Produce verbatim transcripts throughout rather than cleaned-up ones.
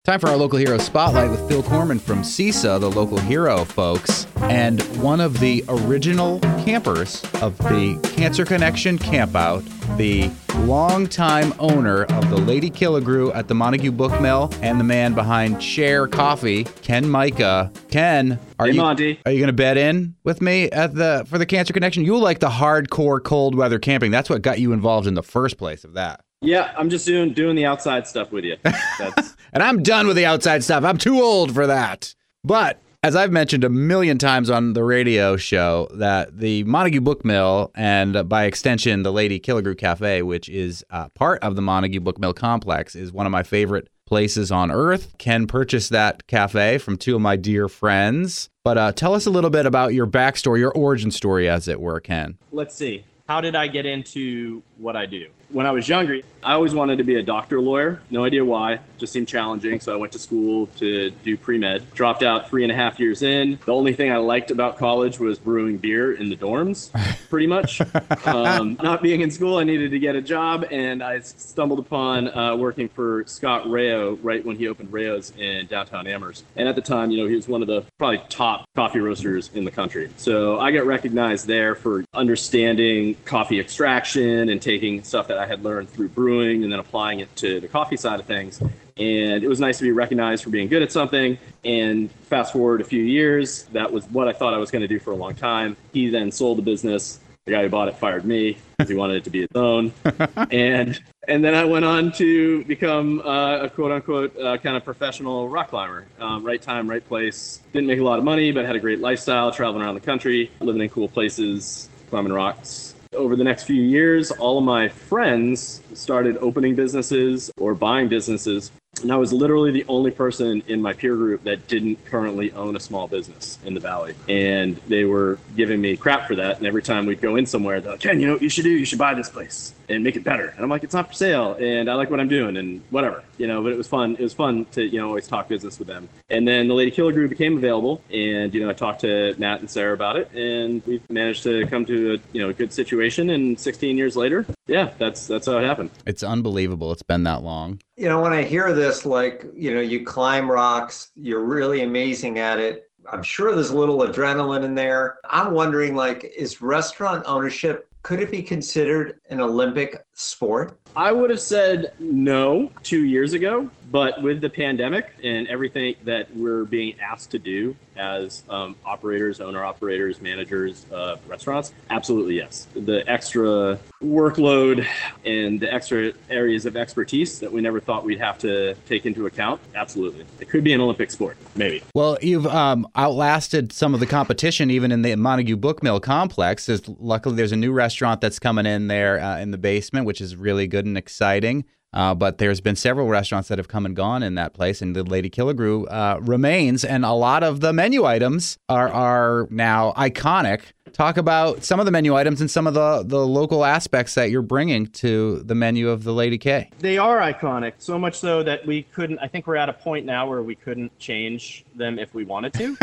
Time for our local hero spotlight with Phil Corman from CISA, the local hero, folks, and one of the original campers of the Cancer Connection Campout, the longtime owner of the Lady Killigrew at the Montague Book Mill, and the man behind Share Coffee, Ken Mika. Ken, are hey, you Monty. are you going to bed in with me at the for the Cancer Connection? You like the hardcore cold weather camping. That's what got you involved in the first place of that. Yeah, I'm just doing doing the outside stuff with you. That's And I'm done with the outside stuff. I'm too old for that. But as I've mentioned a million times on the radio show, that the Montague Book Mill and uh, by extension the Lady Killigrew Cafe, which is uh, part of the Montague Book Mill complex, is one of my favorite places on earth. Ken purchased that cafe from two of my dear friends. But uh, tell us a little bit about your backstory, your origin story, as it were, Ken. Let's see. How did I get into what I do? When I was younger, I always wanted to be a doctor lawyer. No idea why. Just seemed challenging. So I went to school to do pre-med. Dropped out three and a half years in. The only thing I liked about college was brewing beer in the dorms, pretty much. um, not being in school, I needed to get a job. And I stumbled upon uh, working for Scott Rayo right when he opened Rayo's in downtown Amherst. And at the time, you know, he was one of the probably top coffee roasters in the country. So I got recognized there for understanding coffee extraction and taking stuff that I had learned through brewing and then applying it to the coffee side of things. And it was nice to be recognized for being good at something. And fast forward a few years, that was what I thought I was going to do for a long time. He then sold the business. The guy who bought it fired me because he wanted it to be his own. and and then I went on to become uh, a quote-unquote uh, kind of professional rock climber. Um, right time, right place. Didn't make a lot of money, but had a great lifestyle, traveling around the country, living in cool places, climbing rocks. Over the next few years, all of my friends started opening businesses or buying businesses. And I was literally the only person in my peer group that didn't currently own a small business in the Valley. And they were giving me crap for that. And every time we'd go in somewhere, they're like, Ken, you know what you should do? You should buy this place and make it better. And I'm like, it's not for sale. And I like what I'm doing and whatever, you know, but it was fun. It was fun to, you know, always talk business with them. And then the Lady Killigrew became available. And, you know, I talked to Matt and Sarah about it. And we've managed to come to a, you know, a good situation. And sixteen years later, yeah, that's that's how it happened. It's unbelievable. It's been that long. You know, when I hear this, like, you know, you climb rocks, you're really amazing at it. I'm sure there's a little adrenaline in there. I'm wondering, like, is restaurant ownership, could it be considered an Olympic sport? I would have said no two years ago, but with the pandemic and everything that we're being asked to do as um, operators, owner-operators, managers of restaurants, absolutely yes. The extra workload and the extra areas of expertise that we never thought we'd have to take into account, absolutely. It could be an Olympic sport, maybe. Well, you've um, outlasted some of the competition even in the Montague Book Mill complex. There's, luckily, there's a new restaurant that's coming in there uh, in the basement, which is really good and exciting. Uh, but there's been several restaurants that have come and gone in that place, and the Lady Killigrew uh, remains. And a lot of the menu items are are now iconic. Talk about some of the menu items and some of the, the local aspects that you're bringing to the menu of the Lady K. They are iconic, so much so that we couldn't, I think we're at a point now where we couldn't change them if we wanted to.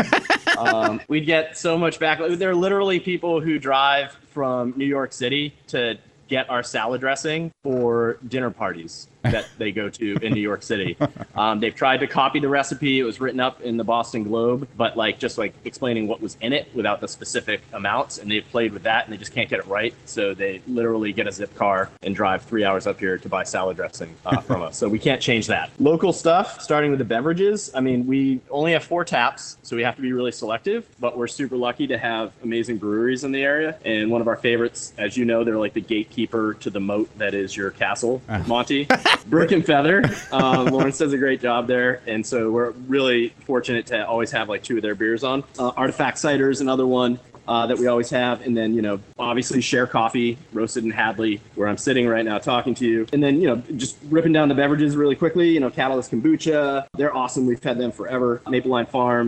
um, we'd get so much back. There are literally people who drive from New York City to get our salad dressing for dinner parties that they go to in New York City. Um, they've tried to copy the recipe. It was written up in the Boston Globe, but like just like explaining what was in it without the specific amounts. And they've played with that and they just can't get it right. So they literally get a zip car and drive three hours up here to buy salad dressing uh, from us. So we can't change that. Local stuff, starting with the beverages. I mean, we only have four taps, so we have to be really selective, but we're super lucky to have amazing breweries in the area. And one of our favorites, as you know, they're like the gatekeeper to the moat that is your castle, Monty. Brick and Feather. Um, Lawrence does a great job there. And so we're really fortunate to always have like two of their beers on. Uh, Artifact Cider is another one uh, that we always have. And then, you know, obviously Share Coffee, roasted in Hadley, where I'm sitting right now talking to you. And then, you know, just ripping down the beverages really quickly, you know, Catalyst Kombucha. They're awesome. We've had them forever. Maple Line Farms.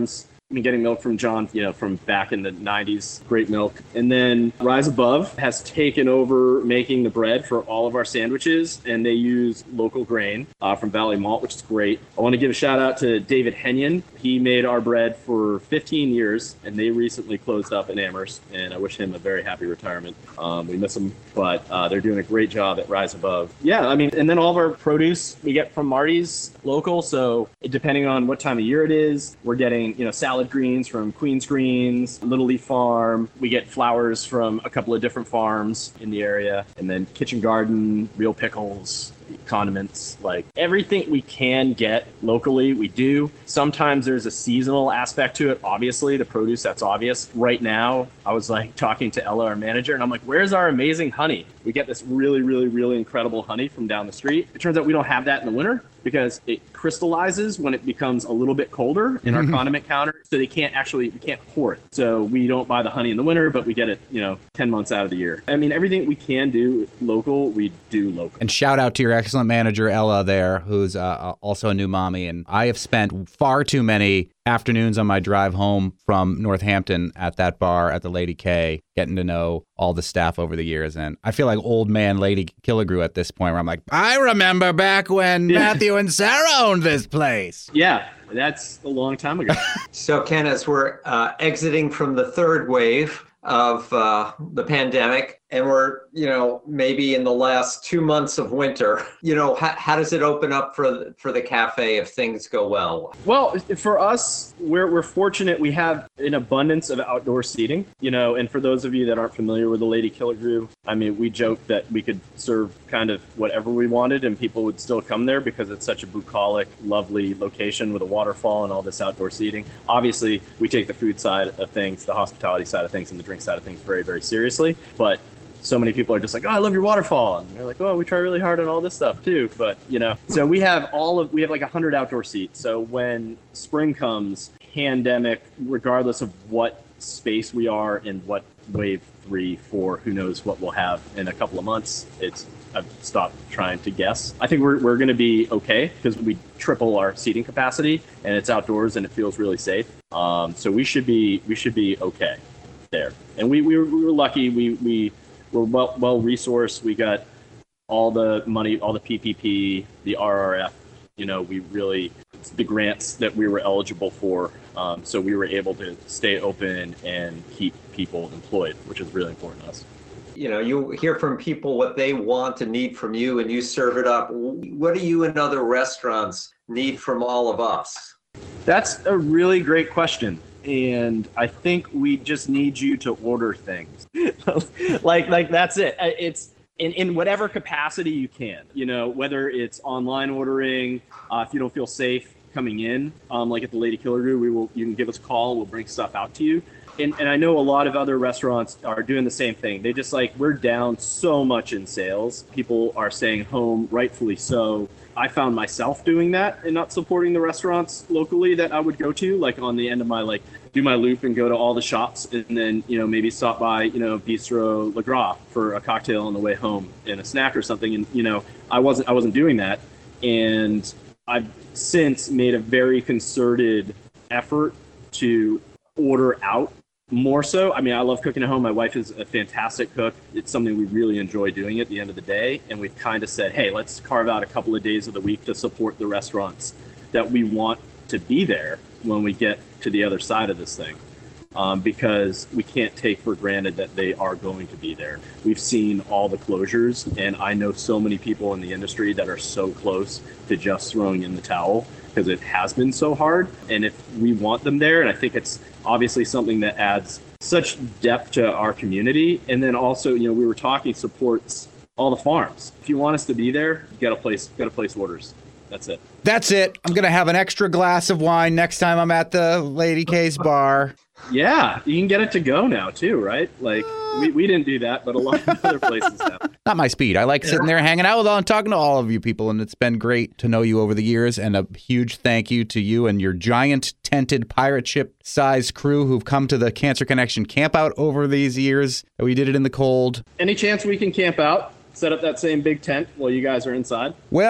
been getting milk from John, you know, from back in the nineties. Great milk. And then Rise Above has taken over making the bread for all of our sandwiches, and they use local grain uh, from Valley Malt, which is great. I want to give a shout out to David Henyon. He made our bread for fifteen years, and they recently closed up in Amherst, and I wish him a very happy retirement. Um, we miss him, but uh, they're doing a great job at Rise Above. Yeah, I mean, and then all of our produce we get from Marty's local, so depending on what time of year it is, we're getting, you know, salad greens from Queen's Greens, Little Leaf Farm. We get flowers from a couple of different farms in the area, and then Kitchen Garden, real pickles, condiments, like everything we can get locally, we do. Sometimes there's a seasonal aspect to it. Obviously, the produce, that's obvious. Right now, I was like talking to Ella, our manager, and I'm like, where's our amazing honey? We get this really, really, really incredible honey from down the street. It turns out we don't have that in the winter because it crystallizes when it becomes a little bit colder in our condiment counter. So they can't actually, we can't pour it. So we don't buy the honey in the winter, but we get it, you know, ten months out of the year. I mean, everything we can do local, we do local. And shout out to your excellent manager, Ella, there, who's uh, also a new mommy. And I have spent far too many afternoons on my drive home from Northampton at that bar at the Lady K, getting to know all the staff over the years. And I feel like old man Lady Killigrew at this point, where I'm like, I remember back when yeah. Matthew and Sarah owned this place. Yeah, that's a long time ago. So, Ken, as we're uh, exiting from the third wave of uh, the pandemic, and we're, you know, maybe in the last two months of winter, you know, how, how does it open up for the, for the cafe if things go well? Well, for us, we're we're fortunate. We have an abundance of outdoor seating, you know, and for those of you that aren't familiar with the Lady Killigrew, I mean, we joke that we could serve kind of whatever we wanted and people would still come there because it's such a bucolic, lovely location with a waterfall and all this outdoor seating. Obviously, we take the food side of things, the hospitality side of things, and the drink side of things very, very seriously, but so many people are just like, oh, I love your waterfall. And they're like, oh, we try really hard on all this stuff too. But, you know, so we have all of, we have like a hundred outdoor seats. So when spring comes, pandemic, regardless of what space we are in, what wave three, four, who knows what we'll have in a couple of months, it's, I've stopped trying to guess. I think we're we're going to be okay because we triple our seating capacity and it's outdoors and it feels really safe. Um, so we should be, we should be okay there. And we, we were, we were lucky. We, we, We're well well resourced. We got all the money, all the P P P, the R R F. You know, we really the grants that we were eligible for. Um, so we were able to stay open and keep people employed, which is really important to us. You know, you hear from people what they want and need from you, and you serve it up. What do you and other restaurants need from all of us? That's a really great question. And I think we just need you to order things. like, like that's it. It's in, in whatever capacity you can, you know, whether it's online ordering, uh, if you don't feel safe coming in, um, like at the Lady Killigrew, we will, you can give us a call. We'll bring stuff out to you. And, and I know a lot of other restaurants are doing the same thing. They just like, we're down so much in sales. People are staying home, rightfully so. I found myself doing that and not supporting the restaurants locally that I would go to, like on the end of my, like, do my loop and go to all the shops and then, you know, maybe stop by, you know, Bistro Le Gras for a cocktail on the way home and a snack or something. And, you know, I wasn't, I wasn't doing that. And I've since made a very concerted effort to order out more so. I mean, I love cooking at home. My wife is a fantastic cook. It's something we really enjoy doing at the end of the day. And we've kind of said, hey, let's carve out a couple of days of the week to support the restaurants that we want to be there when we get to the other side of this thing. Um, because we can't take for granted that they are going to be there. We've seen all the closures, and I know so many people in the industry that are so close to just throwing in the towel because it has been so hard. And if we want them there, and I think it's obviously something that adds such depth to our community. And then also, you know, we were talking supports all the farms. If you want us to be there, you gotta place, gotta place orders. That's it. That's it. I'm going to have an extra glass of wine next time I'm at the Lady K's bar. Yeah, you can get it to go now too, right? Like we, we didn't do that, but a lot of other places have. Not my speed. I like sitting there hanging out with all and talking to all of you people, and it's been great to know you over the years. And a huge thank you to you and your giant tented pirate ship size crew who've come to the Cancer Connection camp out over these years. We did it in the cold. Any chance we can camp out, set up that same big tent while you guys are inside? Well,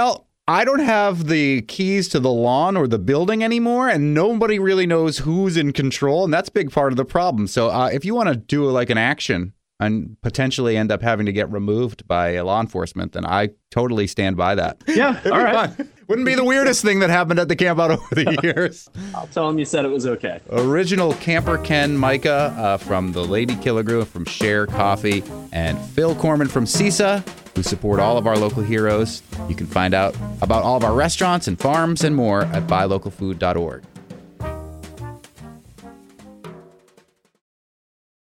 I don't have the keys to the lawn or the building anymore, and nobody really knows who's in control, and that's a big part of the problem. So uh, if you want to do like an action and potentially end up having to get removed by law enforcement, then I totally stand by that. Yeah, all right. Fun. Wouldn't be the weirdest thing that happened at the camp out over the years. I'll tell him you said it was okay. Original camper Ken Micah uh, from the Lady Killer Crew, from Share Coffee, and Phil Corman from CISA, who support all of our local heroes. You can find out about all of our restaurants and farms and more at buy local food dot org.